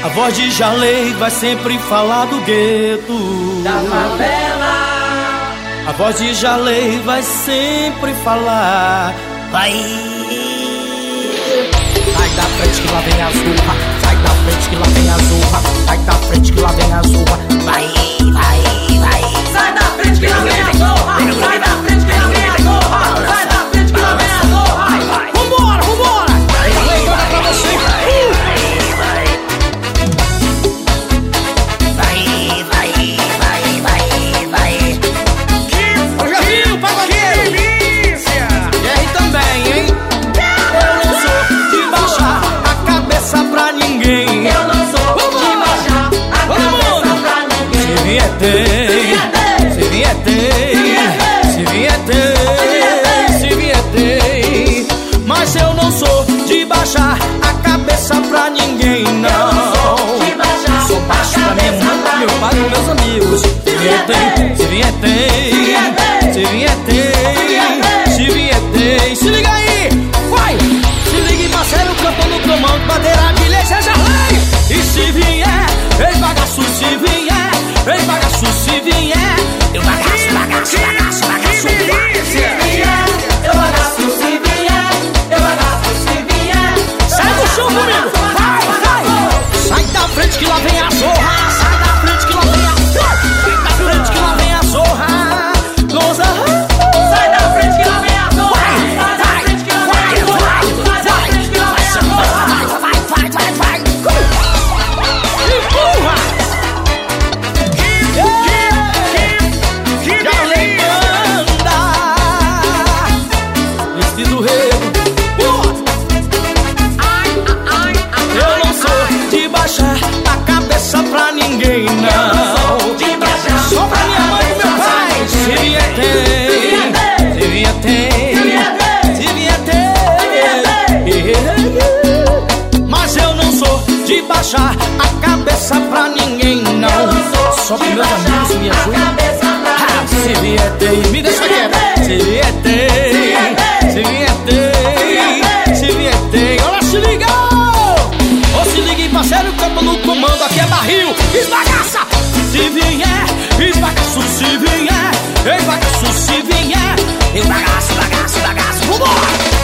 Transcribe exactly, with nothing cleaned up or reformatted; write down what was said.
A voz de Jalei vai sempre falar do gueto, da favela. A voz de Jalei vai sempre falar. Vai, sai da frente que lá vem a zorra, sai da frente que lá vem a zorra, sai da frente que lá vem a zorra. Vai, vai, vai. Sai da frente que lá vem a zorra, sai da frente que lá vem a zorra, sai da frente que lá vem a zorra. Vai, vai. Vambora, vambora. Jalei, olha pra você. Se vier tem, se vier tem, se vier tem. Mas eu não sou de baixar a cabeça pra ninguém, não. Sou baixo pra minha mãe, pra meu pai e meus amigos. Se vier tem, se vier tem, se vier tem, se vier tem. Se liga aí, vai! Se liga, parceiro, canto no comando, bandeira de lei, seja lei. E se vier, ei bagaço, se vier, ei bagaço, se vier, eu bagaço, bagaço, bagaço, bagaço. Se vier, eu bagaço, se vier, eu bagaço, se vier. Sai do chão comigo, vai, vai. Sai da frente que lá vem a zorra, sai da frente que lá vem a zorra, sai da frente que lá vem a zorra. Lousa, sai da frente que lá vem a zorra, sai da frente que lá vem a zorra, sai da frente que lá vem a zorra. vai, vai, vai, vai. Empurra. A cabeça pra ninguém, não. De baixar só pra minha mãe e meu pai. Se vier tem, se vier tem, se vier tem. Mas eu não sou de baixar a cabeça pra ninguém, não. Só pros meus amigos me ajudam. Ah, se vier tem, me deixa quieto. Se vier tem, se vier tem, se vier tem. Olha, se liga. Se ligue, parceiro, campo no comando, aqui é barril, esbagaça. Se vier, esbagaço, se vier, esbagaço, se vier, esbagaço, bagaço, bagaço, vambora.